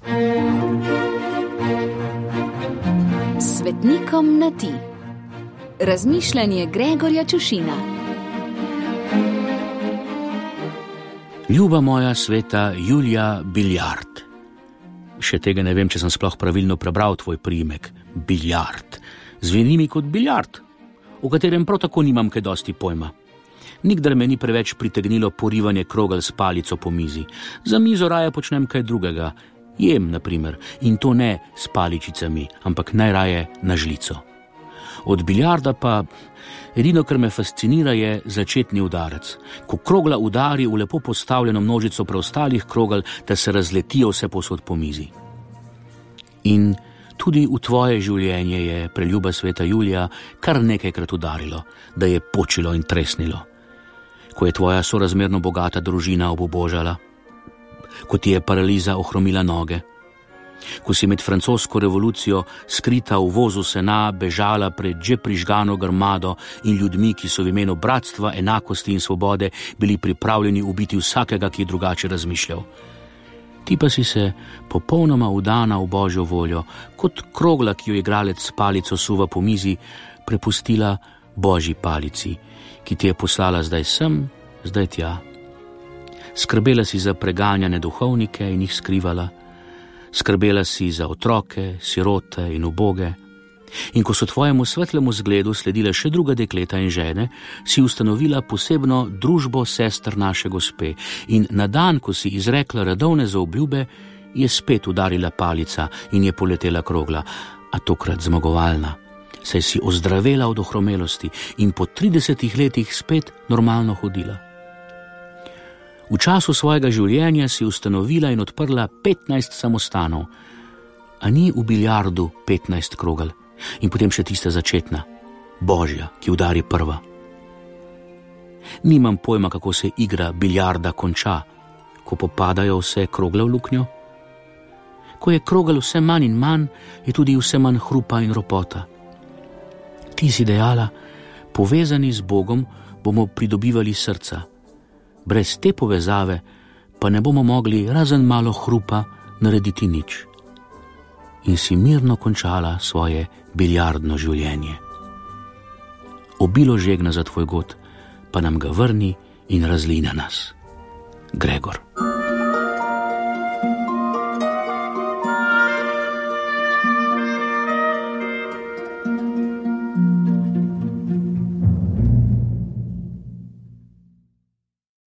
Svetnikom na ti. Razmišljanje Gregorja Čušina. Ljuba moja sveta Julija Biljard. Še tega ne vem, če sem sploh pravilno prebral tvoj priimek. Biljard. Zveni mi kot biljard, o katerem prav tako nimam kaj dosti pojma. Nikdar me ni preveč pritegnilo porivanje krogel s palico po mizi. Za mizo raje počnem kaj drugega. Jem, na primer, in to ne s paličicami, ampak najraje na žlico. Od biljarda pa edino, kar me fascinira, je začetni udarec. Ko krogla udari v lepo postavljeno množico preostalih krogel, da se razletijo vse povsod po mizi. In tudi v tvoje življenje je, preljuba sveta Julija, kar nekajkrat udarilo, da je počilo in tresnilo. Ko je tvoja sorazmerno bogata družina obubožala, ko ti je paraliza ohromila noge, ko si med francosko revolucijo skrita v vozu sena bežala pred že prižgano grmado in ljudmi, ki so v imenu bratstva, enakosti in svobode bili pripravljeni ubiti vsakega, ki je drugače razmišljal. Ti pa si se popolnoma vdana v Božjo voljo, kot krogla, ki jo igralec s palico suva po mizi, prepustila Božji palici, ki ti je poslala zdaj sem, zdaj tja. Skrbela si za preganjane duhovnike in jih skrivala, skrbela si za otroke, sirote in uboge. In ko so tvojemu svetlemu zgledu sledile še druga dekleta in žene, si ustanovila posebno družbo sester naše Gospe in na dan, ko si izrekla radovne zaobljube, je spet udarila palica in je poletela krogla, a tokrat zmagovalna, saj si ozdravela od ohromelosti in po 30 letih spet normalno hodila. V času svojega življenja si ustanovila in odprla 15 samostanov, a ni v biljardu 15 krogel in potem še tista začetna, Božja, ki udari prva. Nimam pojma, kako se igra biljarda konča, ko popadajo vse krogle v luknjo. Ko je krogel vse manj in manj, je tudi vse manj hrupa in ropota. Ti si dejala, povezani z Bogom bomo pridobivali srca. Brez te povezave pa ne bomo mogli razen malo hrupa narediti nič. In si mirno končala svoje biljardno življenje. Obilo žegna za tvoj god, pa nam ga vrni in razli na nas. Gregor.